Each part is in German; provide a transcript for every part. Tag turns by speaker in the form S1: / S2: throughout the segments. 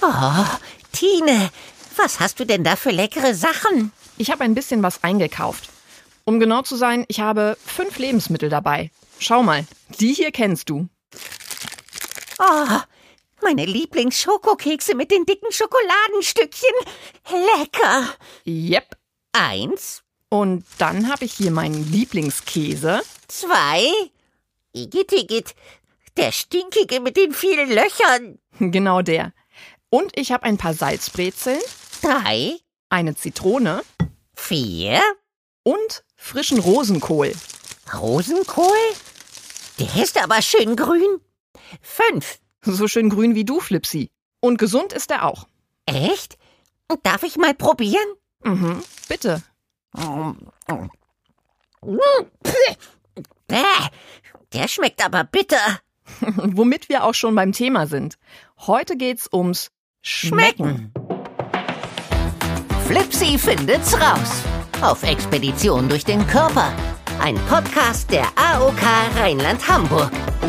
S1: Oh, Tine, was hast du denn da für leckere Sachen?
S2: Ich habe ein bisschen was eingekauft. Um genau zu sein, ich habe 5 Lebensmittel dabei. Schau mal, die hier kennst du.
S1: Oh, meine Lieblings-Schokokekse mit den dicken Schokoladenstückchen. Lecker.
S2: Yep.
S1: 1.
S2: Und dann habe ich hier meinen Lieblingskäse.
S1: 2. Igitt, der stinkige mit den vielen Löchern.
S2: Genau der. Und ich habe ein paar Salzbrezeln.
S1: 3.
S2: Eine Zitrone.
S1: 4.
S2: Und frischen Rosenkohl.
S1: Rosenkohl? Der ist aber schön grün. 5.
S2: So schön grün wie du, Flipsi. Und gesund ist er auch.
S1: Echt? Darf ich mal probieren?
S2: Bitte.
S1: Der schmeckt aber bitter.
S2: Womit wir auch schon beim Thema sind. Heute geht's ums Schmecken.
S1: Flipsi findet's raus. Auf Expedition durch den Körper. Ein Podcast der AOK Rheinland-Hamburg.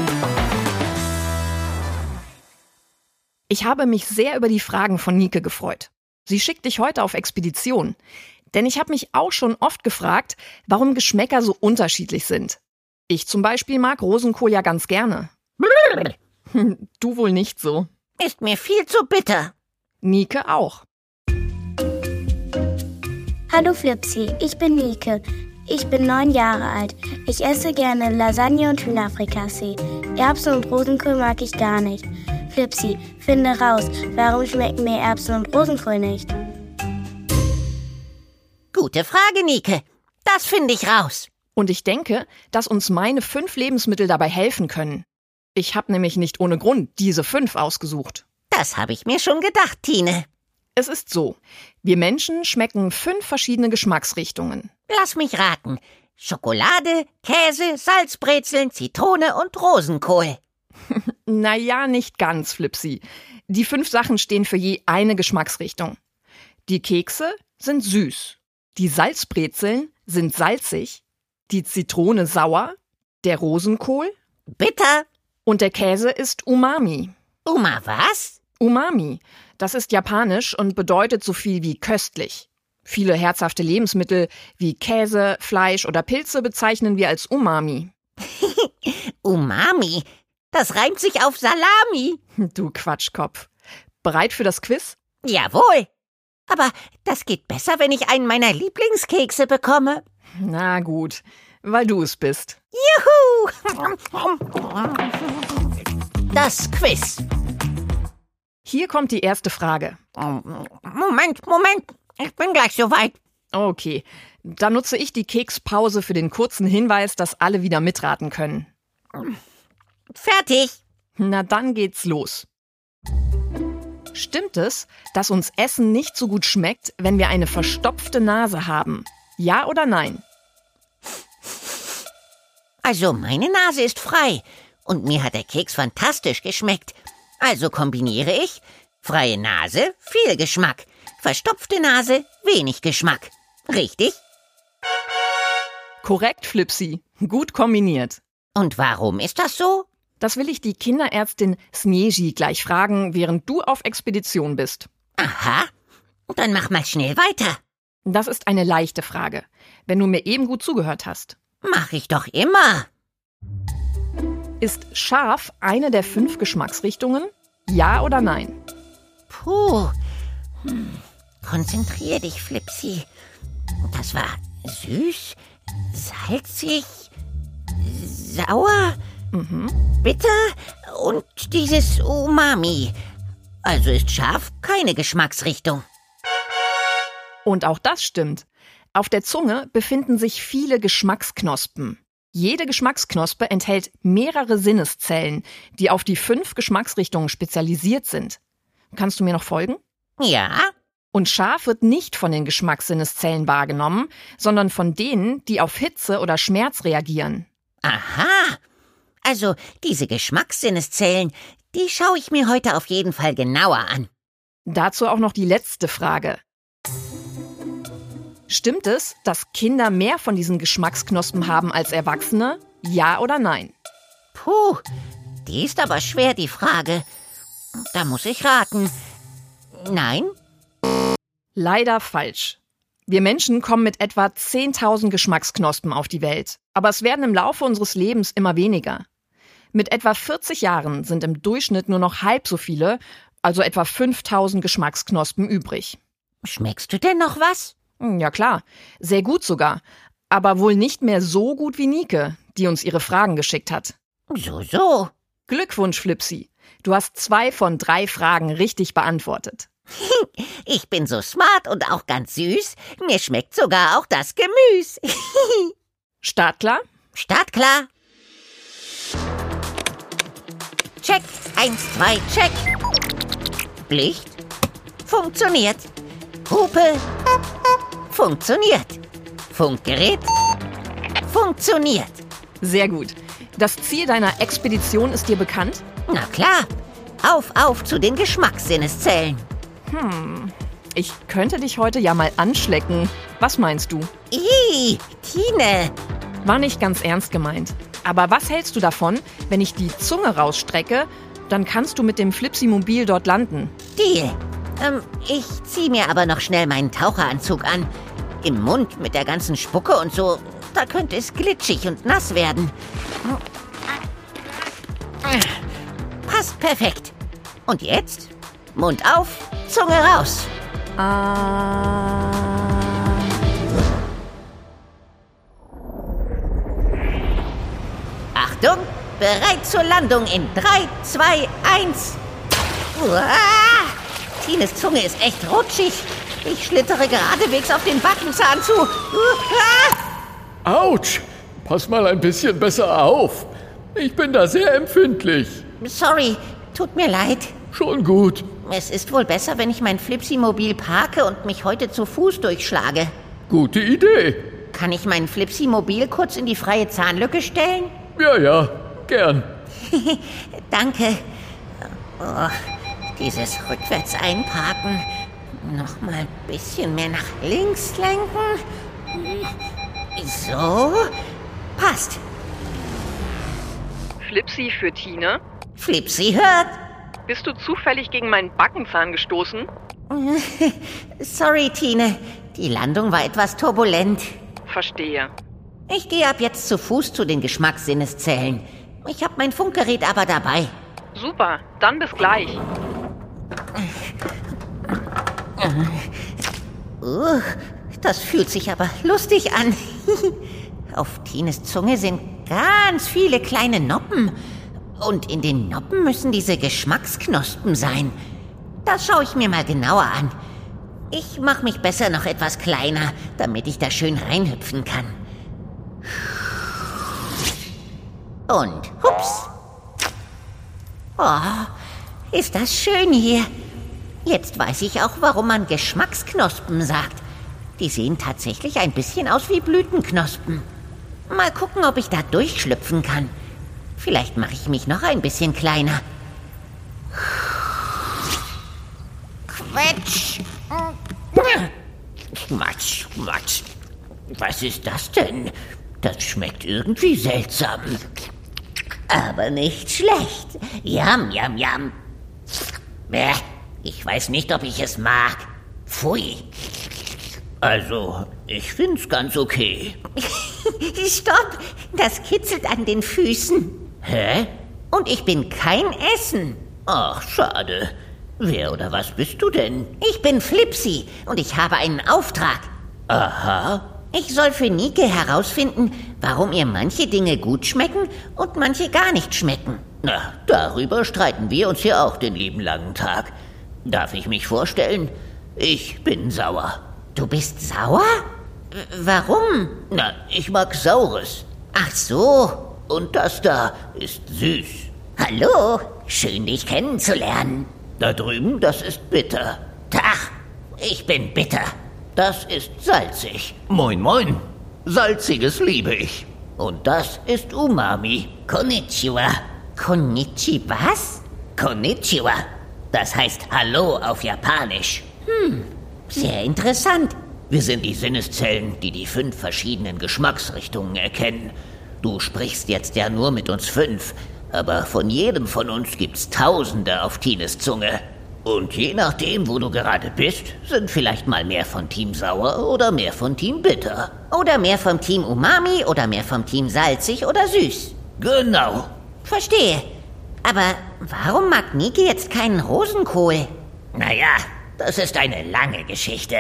S2: Ich habe mich sehr über die Fragen von Nike gefreut. Sie schickt dich heute auf Expedition. Denn ich habe mich auch schon oft gefragt, warum Geschmäcker so unterschiedlich sind. Ich zum Beispiel mag Rosenkohl ja ganz gerne. Du wohl nicht so.
S1: Ist mir viel zu bitter.
S2: Nike auch.
S3: Hallo Flipsi, ich bin Nike. Ich bin 9 Jahre alt. Ich esse gerne Lasagne und Hühnerfrikassee. Erbsen und Rosenkohl mag ich gar nicht. Flipsi, finde raus, warum schmecken mir Erbsen und Rosenkohl nicht?
S1: Gute Frage, Nike. Das finde ich raus.
S2: Und ich denke, dass uns meine 5 Lebensmittel dabei helfen können. Ich habe nämlich nicht ohne Grund diese 5 ausgesucht.
S1: Das habe ich mir schon gedacht, Tine.
S2: Es ist so, wir Menschen schmecken 5 verschiedene Geschmacksrichtungen.
S1: Lass mich raten. Schokolade, Käse, Salzbrezeln, Zitrone und Rosenkohl.
S2: Naja, nicht ganz, Flipsi. Die 5 Sachen stehen für je eine Geschmacksrichtung. Die Kekse sind süß. Die Salzbrezeln sind salzig. Die Zitrone sauer. Der Rosenkohl
S1: bitter.
S2: Und der Käse ist Umami.
S1: Was?
S2: Umami. Das ist japanisch und bedeutet so viel wie köstlich. Viele herzhafte Lebensmittel wie Käse, Fleisch oder Pilze bezeichnen wir als Umami.
S1: Umami? Das reimt sich auf Salami.
S2: Du Quatschkopf. Bereit für das Quiz?
S1: Jawohl. Aber das geht besser, wenn ich einen meiner Lieblingskekse bekomme.
S2: Na gut, weil du es bist.
S1: Juhu! Das Quiz.
S2: Hier kommt die erste Frage.
S1: Moment. Ich bin gleich soweit.
S2: Okay, dann nutze ich die Kekspause für den kurzen Hinweis, dass alle wieder mitraten können.
S1: Fertig.
S2: Na dann geht's los. Stimmt es, dass uns Essen nicht so gut schmeckt, wenn wir eine verstopfte Nase haben? Ja oder nein?
S1: Also meine Nase ist frei und mir hat der Keks fantastisch geschmeckt. Also kombiniere ich freie Nase, viel Geschmack, verstopfte Nase, wenig Geschmack. Richtig?
S2: Korrekt, Flipsi. Gut kombiniert.
S1: Und warum ist das so?
S2: Das will ich die Kinderärztin Snieji gleich fragen, während du auf Expedition bist.
S1: Aha, dann mach mal schnell weiter.
S2: Das ist eine leichte Frage, wenn du mir eben gut zugehört hast.
S1: Mach ich doch immer.
S2: Ist scharf eine der 5 Geschmacksrichtungen? Ja oder nein?
S1: Puh. Konzentrier dich, Flipsi. Das war süß, salzig, sauer, bitter und dieses Umami. Also ist scharf keine Geschmacksrichtung.
S2: Und auch das stimmt. Auf der Zunge befinden sich viele Geschmacksknospen. Jede Geschmacksknospe enthält mehrere Sinneszellen, die auf die 5 Geschmacksrichtungen spezialisiert sind. Kannst du mir noch folgen?
S1: Ja.
S2: Und scharf wird nicht von den Geschmackssinneszellen wahrgenommen, sondern von denen, die auf Hitze oder Schmerz reagieren.
S1: Aha. Also diese Geschmackssinneszellen, die schaue ich mir heute auf jeden Fall genauer an.
S2: Dazu auch noch die letzte Frage. Stimmt es, dass Kinder mehr von diesen Geschmacksknospen haben als Erwachsene? Ja oder nein?
S1: Puh, die ist aber schwer, die Frage. Da muss ich raten. Nein?
S2: Leider falsch. Wir Menschen kommen mit etwa 10.000 Geschmacksknospen auf die Welt. Aber es werden im Laufe unseres Lebens immer weniger. Mit etwa 40 Jahren sind im Durchschnitt nur noch halb so viele, also etwa 5.000 Geschmacksknospen übrig.
S1: Schmeckst du denn noch was?
S2: Ja klar, sehr gut sogar. Aber wohl nicht mehr so gut wie Nike, die uns ihre Fragen geschickt hat.
S1: So.
S2: Glückwunsch, Flipsi. Du hast 2 von 3 Fragen richtig beantwortet.
S1: Ich bin so smart und auch ganz süß. Mir schmeckt sogar auch das Gemüse.
S2: Startklar?
S1: Startklar. Check. 1, 2, check. Licht. Funktioniert. Hupe. Funktioniert. Funkgerät. Funktioniert.
S2: Sehr gut. Das Ziel deiner Expedition ist dir bekannt?
S1: Na klar. Auf zu den Geschmackssinneszellen.
S2: Ich könnte dich heute ja mal anschlecken. Was meinst du?
S1: Tine.
S2: War nicht ganz ernst gemeint. Aber was hältst du davon, wenn ich die Zunge rausstrecke? Dann kannst du mit dem Flipsi-Mobil dort landen.
S1: Deal. Ich zieh mir aber noch schnell meinen Taucheranzug an. Im Mund mit der ganzen Spucke und so, da könnte es glitschig und nass werden. Passt perfekt. Und jetzt? Mund auf, Zunge raus. Achtung, bereit zur Landung in 3, 2, 1. Uah, Tines Zunge ist echt rutschig. Ich schlittere geradewegs auf den Backenzahn zu.
S4: Autsch! Pass mal ein bisschen besser auf. Ich bin da sehr empfindlich.
S1: Sorry, tut mir leid.
S4: Schon gut.
S1: Es ist wohl besser, wenn ich mein Flipsi-Mobil parke und mich heute zu Fuß durchschlage.
S4: Gute Idee.
S1: Kann ich mein Flipsi-Mobil kurz in die freie Zahnlücke stellen?
S4: Ja, gern.
S1: Danke. Oh, dieses rückwärts einparken. Noch mal ein bisschen mehr nach links lenken. So. Passt.
S2: Flipsi für Tine?
S1: Flipsi hört.
S2: Bist du zufällig gegen meinen Backenzahn gestoßen?
S1: Sorry, Tine. Die Landung war etwas turbulent.
S2: Verstehe.
S1: Ich gehe ab jetzt zu Fuß zu den Geschmackssinneszellen. Ich habe mein Funkgerät aber dabei.
S2: Super, dann bis gleich.
S1: Das fühlt sich aber lustig an. Auf Tines Zunge sind ganz viele kleine Noppen. Und in den Noppen müssen diese Geschmacksknospen sein. Das schaue ich mir mal genauer an. Ich mache mich besser noch etwas kleiner, damit ich da schön reinhüpfen kann. Und hups. Oh, ist das schön hier. Jetzt weiß ich auch, warum man Geschmacksknospen sagt. Die sehen tatsächlich ein bisschen aus wie Blütenknospen. Mal gucken, ob ich da durchschlüpfen kann. Vielleicht mache ich mich noch ein bisschen kleiner. Quetsch! Matsch, Matsch. Was ist das denn? Das schmeckt irgendwie seltsam. Aber nicht schlecht. Yum, yum, yum. Bäh, ich weiß nicht, ob ich es mag. Pfui. Also, ich find's ganz okay. Stopp! Das kitzelt an den Füßen. Hä? Und ich bin kein Essen. Ach, schade. Wer oder was bist du denn? Ich bin Flipsi und ich habe einen Auftrag. Aha. Ich soll für Nike herausfinden, warum ihr manche Dinge gut schmecken und manche gar nicht schmecken. Na, darüber streiten wir uns hier auch den lieben langen Tag. Darf ich mich vorstellen? Ich bin sauer. Du bist sauer? Warum? Na, ich mag Saures. Ach so. Und das da ist süß. Hallo, schön dich kennenzulernen. Da drüben, das ist bitter. Tach, ich bin bitter. Das ist salzig. Moin, moin. Salziges liebe ich. Und das ist Umami. Konnichiwa. Konnichiwa was? Konnichiwa. Das heißt Hallo auf Japanisch. Sehr interessant. Wir sind die Sinneszellen, die die 5 verschiedenen Geschmacksrichtungen erkennen. Du sprichst jetzt ja nur mit uns 5, aber von jedem von uns gibt's Tausende auf Tines Zunge. Und je nachdem, wo du gerade bist, sind vielleicht mal mehr von Team Sauer oder mehr von Team Bitter. Oder mehr vom Team Umami oder mehr vom Team Salzig oder Süß. Genau. Verstehe. Aber warum mag Nike jetzt keinen Rosenkohl? Naja, das ist eine lange Geschichte.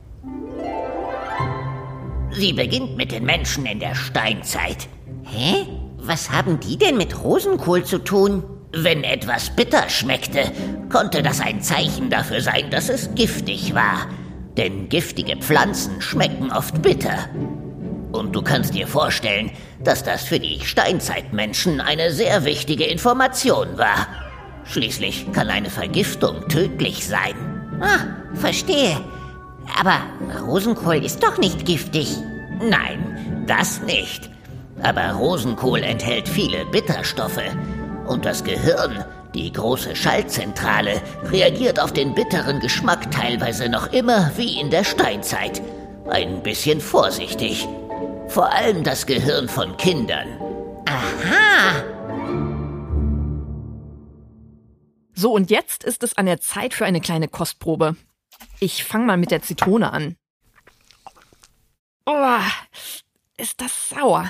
S1: Sie beginnt mit den Menschen in der Steinzeit. Hä? Was haben die denn mit Rosenkohl zu tun? Wenn etwas bitter schmeckte, konnte das ein Zeichen dafür sein, dass es giftig war. Denn giftige Pflanzen schmecken oft bitter. Und du kannst dir vorstellen, dass das für die Steinzeitmenschen eine sehr wichtige Information war. Schließlich kann eine Vergiftung tödlich sein. Ah, verstehe. Aber Rosenkohl ist doch nicht giftig. Nein, das nicht. Aber Rosenkohl enthält viele Bitterstoffe. Und das Gehirn, die große Schaltzentrale, reagiert auf den bitteren Geschmack teilweise noch immer wie in der Steinzeit. Ein bisschen vorsichtig. Vor allem das Gehirn von Kindern. Aha!
S2: So, und jetzt ist es an der Zeit für eine kleine Kostprobe. Ich fange mal mit der Zitrone an. Oh, ist das sauer.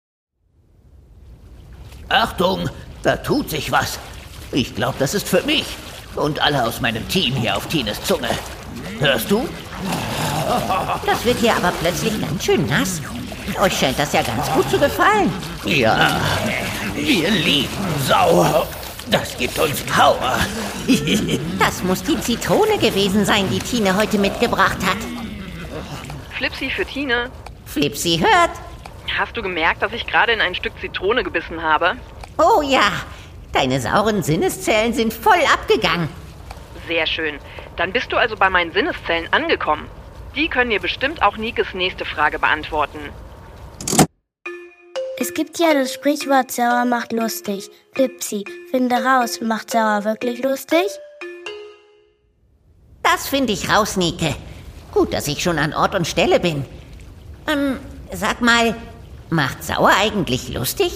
S1: Achtung, da tut sich was. Ich glaube, das ist für mich. Und alle aus meinem Team hier auf Tines Zunge. Hörst du? Das wird hier aber plötzlich ganz schön nass. Euch scheint das ja ganz gut zu gefallen. Ja, wir lieben sauer. Das gibt uns Power. Das muss die Zitrone gewesen sein, die Tine heute mitgebracht hat.
S2: Flipsi für Tine.
S1: Flipsi hört.
S2: Hast du gemerkt, dass ich gerade in ein Stück Zitrone gebissen habe?
S1: Oh ja, deine sauren Sinneszellen sind voll abgegangen.
S2: Sehr schön. Dann bist du also bei meinen Sinneszellen angekommen. Die können dir bestimmt auch Nikes nächste Frage beantworten.
S3: Es gibt ja das Sprichwort, sauer macht lustig. Flipsi, finde raus, macht sauer wirklich lustig?
S1: Das finde ich raus, Nike. Gut, dass ich schon an Ort und Stelle bin. Sag mal, macht sauer eigentlich lustig?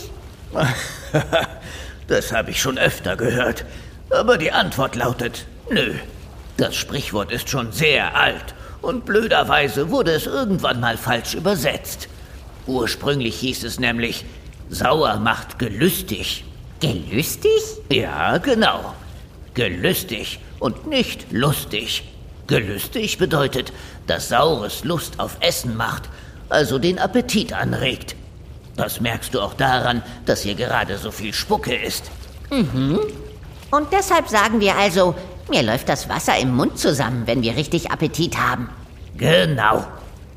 S1: Das habe ich schon öfter gehört. Aber die Antwort lautet, nö. Das Sprichwort ist schon sehr alt und blöderweise wurde es irgendwann mal falsch übersetzt. Ursprünglich hieß es nämlich, sauer macht gelüstig. Gelüstig? Ja, genau. Gelüstig und nicht lustig. Gelüstig bedeutet, dass Saures Lust auf Essen macht, also den Appetit anregt. Das merkst du auch daran, dass hier gerade so viel Spucke ist. Mhm. Und deshalb sagen wir also, mir läuft das Wasser im Mund zusammen, wenn wir richtig Appetit haben. Genau.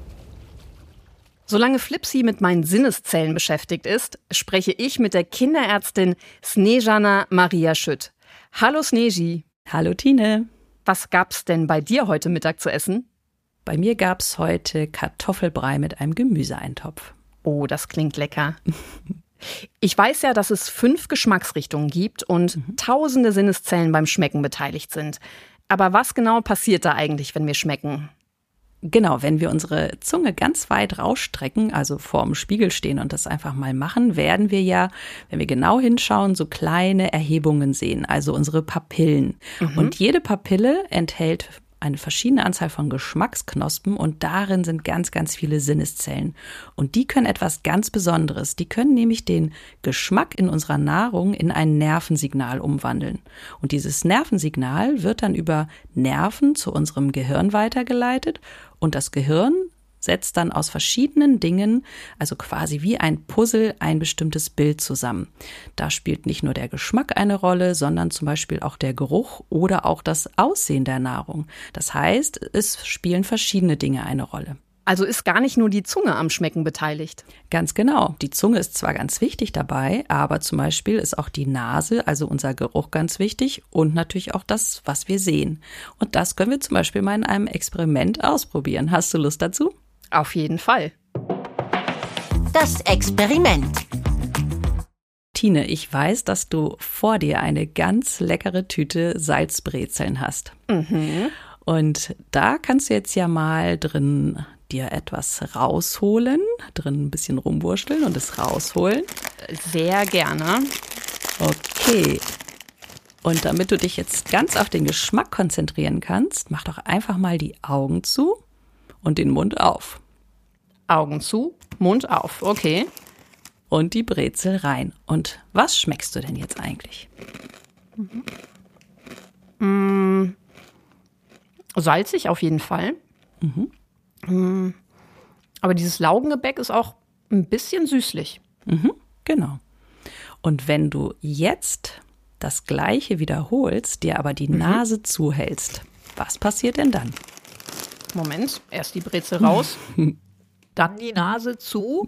S2: Solange Flipsi mit meinen Sinneszellen beschäftigt ist, spreche ich mit der Kinderärztin Snejana Maria Schütt. Hallo Sneji.
S5: Hallo Tine.
S2: Was gab's denn bei dir heute Mittag zu essen?
S5: Bei mir gab's heute Kartoffelbrei mit einem Gemüseeintopf.
S2: Oh, das klingt lecker. Ich weiß ja, dass es 5 Geschmacksrichtungen gibt und tausende Sinneszellen beim Schmecken beteiligt sind. Aber was genau passiert da eigentlich, wenn wir schmecken?
S5: Genau, wenn wir unsere Zunge ganz weit rausstrecken, also vorm Spiegel stehen und das einfach mal machen, werden wir ja, wenn wir genau hinschauen, so kleine Erhebungen sehen, also unsere Papillen. Und jede Papille enthält eine verschiedene Anzahl von Geschmacksknospen und darin sind ganz, ganz viele Sinneszellen. Und die können etwas ganz Besonderes. Die können nämlich den Geschmack in unserer Nahrung in ein Nervensignal umwandeln. Und dieses Nervensignal wird dann über Nerven zu unserem Gehirn weitergeleitet und das Gehirn setzt dann aus verschiedenen Dingen, also quasi wie ein Puzzle, ein bestimmtes Bild zusammen. Da spielt nicht nur der Geschmack eine Rolle, sondern zum Beispiel auch der Geruch oder auch das Aussehen der Nahrung. Das heißt, es spielen verschiedene Dinge eine Rolle.
S2: Also ist gar nicht nur die Zunge am Schmecken beteiligt?
S5: Ganz genau. Die Zunge ist zwar ganz wichtig dabei, aber zum Beispiel ist auch die Nase, also unser Geruch, ganz wichtig und natürlich auch das, was wir sehen. Und das können wir zum Beispiel mal in einem Experiment ausprobieren. Hast du Lust dazu?
S2: Auf jeden Fall.
S1: Das Experiment.
S5: Tine, ich weiß, dass du vor dir eine ganz leckere Tüte Salzbrezeln hast. Und da kannst du jetzt ja mal drin dir etwas rausholen, drin ein bisschen rumwurschteln und es rausholen.
S2: Sehr gerne.
S5: Okay. Und damit du dich jetzt ganz auf den Geschmack konzentrieren kannst, mach doch einfach mal die Augen zu und den Mund auf.
S2: Augen zu, Mund auf, okay.
S5: Und die Brezel rein. Und was schmeckst du denn jetzt eigentlich?
S2: Salzig auf jeden Fall. Aber dieses Laugengebäck ist auch ein bisschen süßlich.
S5: Genau. Und wenn du jetzt das Gleiche wiederholst, dir aber die Nase zuhältst, was passiert denn dann?
S2: Moment, erst die Brezel raus, dann die Nase zu.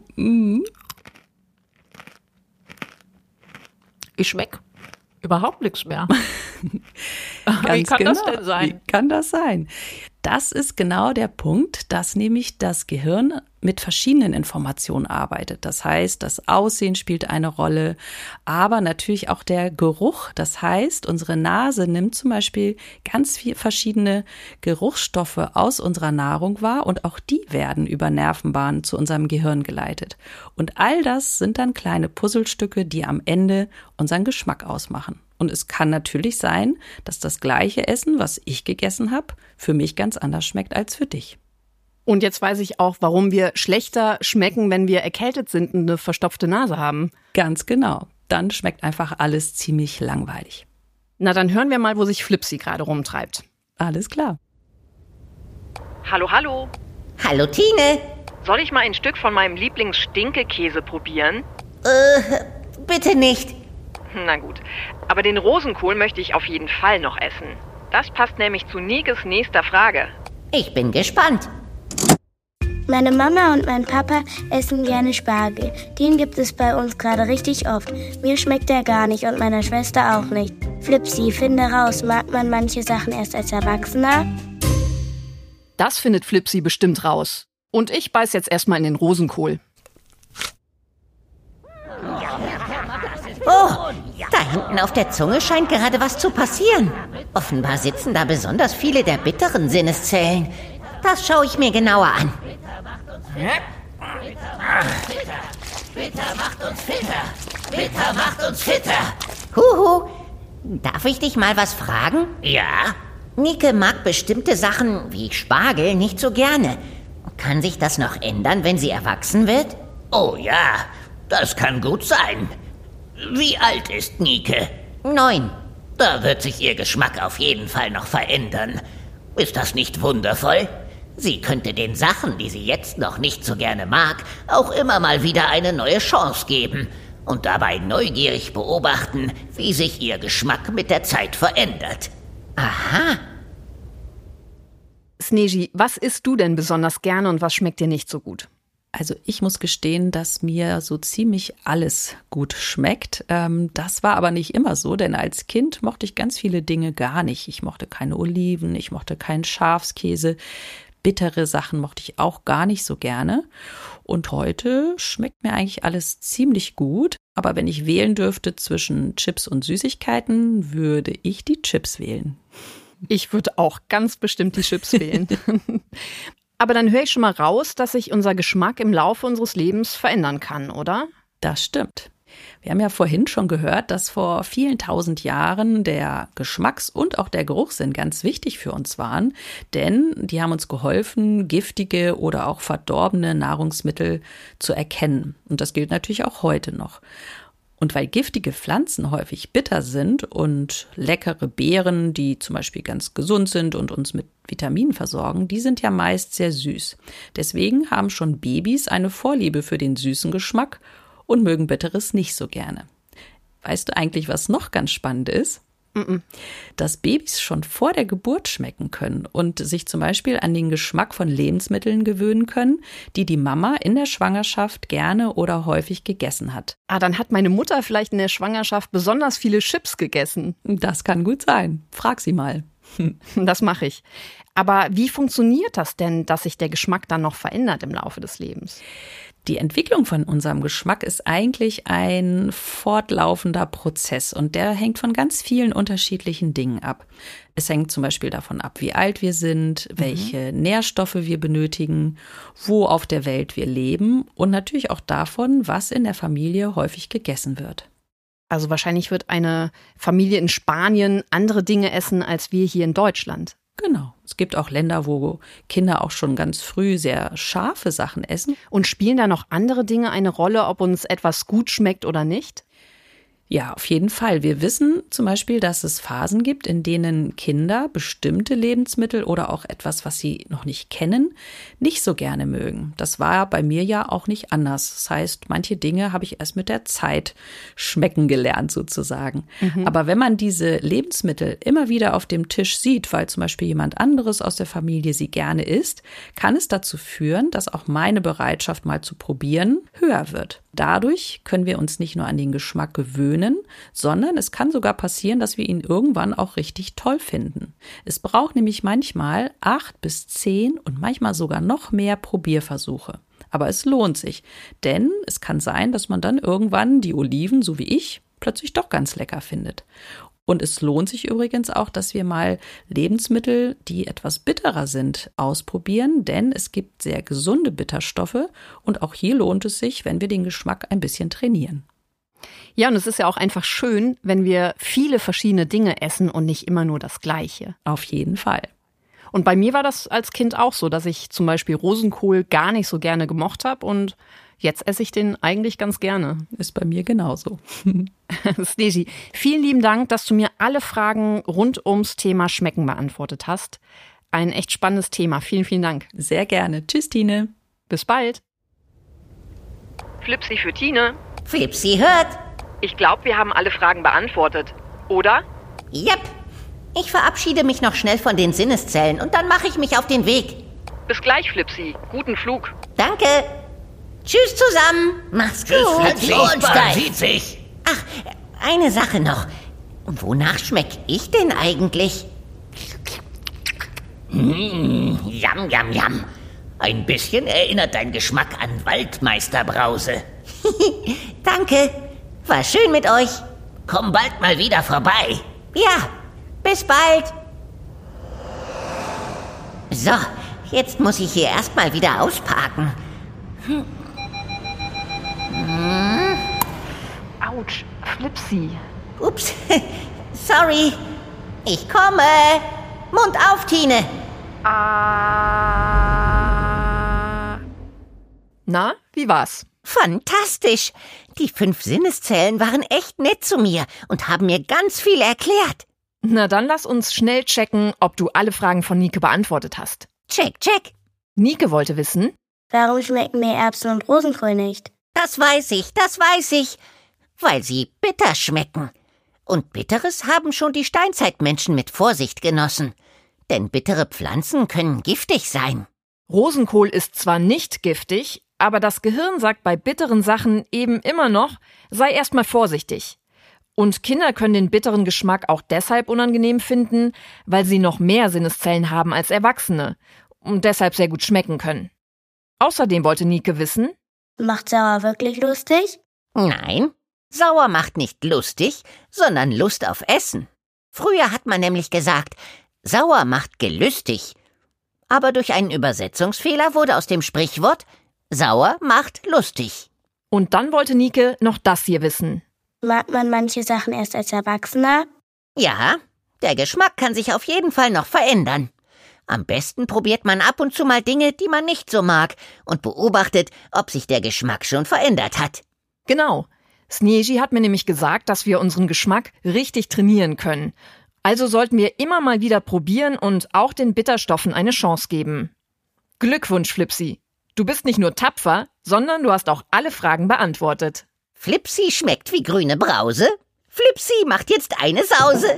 S2: Ich schmecke überhaupt nichts mehr. Wie kann das denn sein?
S5: Wie kann das sein? Das ist genau der Punkt, dass nämlich das Gehirn mit verschiedenen Informationen arbeitet. Das heißt, das Aussehen spielt eine Rolle, aber natürlich auch der Geruch. Das heißt, unsere Nase nimmt zum Beispiel ganz viele verschiedene Geruchsstoffe aus unserer Nahrung wahr und auch die werden über Nervenbahnen zu unserem Gehirn geleitet. Und all das sind dann kleine Puzzlestücke, die am Ende unseren Geschmack ausmachen. Und es kann natürlich sein, dass das gleiche Essen, was ich gegessen habe, für mich ganz anders schmeckt als für dich.
S2: Und jetzt weiß ich auch, warum wir schlechter schmecken, wenn wir erkältet sind und eine verstopfte Nase haben.
S5: Ganz genau. Dann schmeckt einfach alles ziemlich langweilig.
S2: Na, dann hören wir mal, wo sich Flipsi gerade rumtreibt.
S5: Alles klar.
S6: Hallo, hallo.
S1: Hallo Tine.
S6: Soll ich mal ein Stück von meinem Lieblingsstinkekäse probieren?
S1: Bitte nicht.
S6: Na gut. Aber den Rosenkohl möchte ich auf jeden Fall noch essen. Das passt nämlich zu Nikes nächster Frage.
S1: Ich bin gespannt.
S3: Meine Mama und mein Papa essen gerne Spargel. Den gibt es bei uns gerade richtig oft. Mir schmeckt der gar nicht und meiner Schwester auch nicht. Flipsi, finde raus, mag man manche Sachen erst als Erwachsener?
S2: Das findet Flipsi bestimmt raus. Und ich beiß jetzt erstmal in den Rosenkohl.
S1: Oh, da hinten auf der Zunge scheint gerade was zu passieren. Offenbar sitzen da besonders viele der bitteren Sinneszellen. Das schaue ich mir genauer an. Bitter macht uns fitter. Bitter macht uns fitter. Huhu, darf ich dich mal was fragen? Ja. Nike mag bestimmte Sachen wie Spargel nicht so gerne. Kann sich das noch ändern, wenn sie erwachsen wird? Oh ja, das kann gut sein. Wie alt ist Nike? 9. Da wird sich ihr Geschmack auf jeden Fall noch verändern. Ist das nicht wundervoll? Sie könnte den Sachen, die sie jetzt noch nicht so gerne mag, auch immer mal wieder eine neue Chance geben und dabei neugierig beobachten, wie sich ihr Geschmack mit der Zeit verändert. Aha.
S2: Sneji, was isst du denn besonders gerne und was schmeckt dir nicht so gut?
S5: Also ich muss gestehen, dass mir so ziemlich alles gut schmeckt. Das war aber nicht immer so, denn als Kind mochte ich ganz viele Dinge gar nicht. Ich mochte keine Oliven, ich mochte keinen Schafskäse. Bittere Sachen mochte ich auch gar nicht so gerne. Und heute schmeckt mir eigentlich alles ziemlich gut. Aber wenn ich wählen dürfte zwischen Chips und Süßigkeiten, würde ich die Chips wählen.
S2: Ich würde auch ganz bestimmt die Chips wählen. Aber dann höre ich schon mal raus, dass sich unser Geschmack im Laufe unseres Lebens verändern kann, oder?
S5: Das stimmt. Wir haben ja vorhin schon gehört, dass vor vielen tausend Jahren der Geschmacks- und auch der Geruchssinn ganz wichtig für uns waren, denn die haben uns geholfen, giftige oder auch verdorbene Nahrungsmittel zu erkennen. Und das gilt natürlich auch heute noch. Und weil giftige Pflanzen häufig bitter sind und leckere Beeren, die zum Beispiel ganz gesund sind und uns mit Vitaminen versorgen, die sind ja meist sehr süß. Deswegen haben schon Babys eine Vorliebe für den süßen Geschmack und mögen Bitteres nicht so gerne. Weißt du eigentlich, was noch ganz spannend ist? Dass Babys schon vor der Geburt schmecken können und sich zum Beispiel an den Geschmack von Lebensmitteln gewöhnen können, die die Mama in der Schwangerschaft gerne oder häufig gegessen hat.
S2: Dann hat meine Mutter vielleicht in der Schwangerschaft besonders viele Chips gegessen.
S5: Das kann gut sein. Frag sie mal.
S2: Das mache ich. Aber wie funktioniert das denn, dass sich der Geschmack dann noch verändert im Laufe des Lebens?
S5: Die Entwicklung von unserem Geschmack ist eigentlich ein fortlaufender Prozess und der hängt von ganz vielen unterschiedlichen Dingen ab. Es hängt zum Beispiel davon ab, wie alt wir sind, welche Nährstoffe wir benötigen, wo auf der Welt wir leben und natürlich auch davon, was in der Familie häufig gegessen wird.
S2: Also wahrscheinlich wird eine Familie in Spanien andere Dinge essen als wir hier in Deutschland.
S5: Genau. Es gibt auch Länder, wo Kinder auch schon ganz früh sehr scharfe Sachen essen.
S2: Und spielen da noch andere Dinge eine Rolle, ob uns etwas gut schmeckt oder nicht?
S5: Ja, auf jeden Fall. Wir wissen zum Beispiel, dass es Phasen gibt, in denen Kinder bestimmte Lebensmittel oder auch etwas, was sie noch nicht kennen, nicht so gerne mögen. Das war bei mir ja auch nicht anders. Das heißt, manche Dinge habe ich erst mit der Zeit schmecken gelernt sozusagen. Aber wenn man diese Lebensmittel immer wieder auf dem Tisch sieht, weil zum Beispiel jemand anderes aus der Familie sie gerne isst, kann es dazu führen, dass auch meine Bereitschaft mal zu probieren höher wird. Dadurch können wir uns nicht nur an den Geschmack gewöhnen, sondern es kann sogar passieren, dass wir ihn irgendwann auch richtig toll finden. Es braucht nämlich manchmal 8 bis 10 und manchmal sogar noch mehr Probierversuche. Aber es lohnt sich, denn es kann sein, dass man dann irgendwann die Oliven, so wie ich, plötzlich doch ganz lecker findet. Und es lohnt sich übrigens auch, dass wir mal Lebensmittel, die etwas bitterer sind, ausprobieren, denn es gibt sehr gesunde Bitterstoffe und auch hier lohnt es sich, wenn wir den Geschmack ein bisschen trainieren.
S2: Ja, und es ist ja auch einfach schön, wenn wir viele verschiedene Dinge essen und nicht immer nur das Gleiche.
S5: Auf jeden Fall.
S2: Und bei mir war das als Kind auch so, dass ich zum Beispiel Rosenkohl gar nicht so gerne gemocht habe und jetzt esse ich den eigentlich ganz gerne.
S5: Ist bei mir genauso.
S2: Sneži, vielen lieben Dank, dass du mir alle Fragen rund ums Thema Schmecken beantwortet hast. Ein echt spannendes Thema. Vielen, vielen Dank.
S5: Sehr gerne. Tschüss, Tine.
S2: Bis bald.
S6: Flipsi für Tine.
S1: Flipsi hört.
S6: Ich glaube, wir haben alle Fragen beantwortet. Oder?
S1: Jep. Ich verabschiede mich noch schnell von den Sinneszellen und dann mache ich mich auf den Weg.
S6: Bis gleich, Flipsi. Guten Flug.
S1: Danke. Tschüss zusammen. Mach's gut.
S4: Sieht sich.
S1: Ach, eine Sache noch. Wonach schmeck ich denn eigentlich?
S4: Yam, yam, yam. Ein bisschen erinnert dein Geschmack an Waldmeisterbrause.
S1: Danke. War schön mit euch.
S4: Komm bald mal wieder vorbei.
S1: Ja, bis bald. So, jetzt muss ich hier erstmal wieder ausparken.
S2: Autsch, Flipsi.
S1: Ups, sorry. Ich komme. Mund auf, Tine.
S2: Na, wie war's?
S1: Fantastisch. Die 5 Sinneszellen waren echt nett zu mir und haben mir ganz viel erklärt.
S2: Na dann lass uns schnell checken, ob du alle Fragen von Nike beantwortet hast.
S1: Check, check.
S2: Nike wollte wissen,
S3: Warum schmecken mir Erbsen und Rosenkohl nicht?
S1: Das weiß ich. Weil sie bitter schmecken. Und Bitteres haben schon die Steinzeitmenschen mit Vorsicht genossen. Denn bittere Pflanzen können giftig sein.
S2: Rosenkohl ist zwar nicht giftig, aber das Gehirn sagt bei bitteren Sachen eben immer noch, sei erstmal vorsichtig. Und Kinder können den bitteren Geschmack auch deshalb unangenehm finden, weil sie noch mehr Sinneszellen haben als Erwachsene und deshalb sehr gut schmecken können. Außerdem wollte Nike wissen,
S3: Macht sauer wirklich lustig?
S1: Nein, sauer macht nicht lustig, sondern Lust auf Essen. Früher hat man nämlich gesagt, sauer macht gelüstig. Aber durch einen Übersetzungsfehler wurde aus dem Sprichwort sauer macht lustig.
S2: und dann wollte Nike noch das hier wissen.
S3: Mag man manche Sachen erst als Erwachsener?
S1: Ja, der Geschmack kann sich auf jeden Fall noch verändern. Am besten probiert man ab und zu mal Dinge, die man nicht so mag und beobachtet, ob sich der Geschmack schon verändert hat.
S2: Genau. Sneži hat mir nämlich gesagt, dass wir unseren Geschmack richtig trainieren können. Also sollten wir immer mal wieder probieren und auch den Bitterstoffen eine Chance geben. Glückwunsch, Flipsi. Du bist nicht nur tapfer, sondern du hast auch alle Fragen beantwortet.
S1: Flipsi schmeckt wie grüne Brause. Flipsi macht jetzt eine Sause.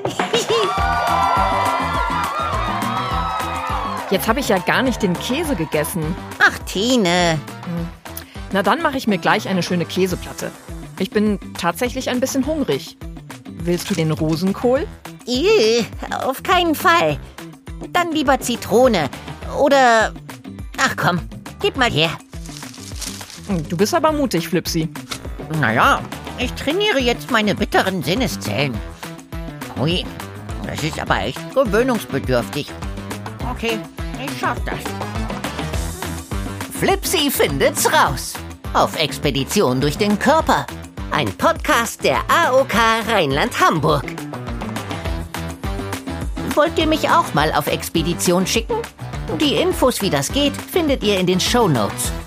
S2: Jetzt habe ich ja gar nicht den Käse gegessen.
S1: Ach, Tine.
S2: Na dann mache ich mir gleich eine schöne Käseplatte. Ich bin tatsächlich ein bisschen hungrig. Willst du den Rosenkohl?
S1: Auf keinen Fall. Dann lieber Zitrone. Oder... Ach komm, gib mal her.
S2: Du bist aber mutig, Flipsi.
S1: Naja, ich trainiere jetzt meine bitteren Sinneszellen. Ui, das ist aber echt gewöhnungsbedürftig. Okay, ich schaff das. Flipsi findet's raus. Auf Expedition durch den Körper. Ein Podcast der AOK Rheinland-Hamburg. Wollt ihr mich auch mal auf Expedition schicken? Die Infos, wie das geht, findet ihr in den Shownotes.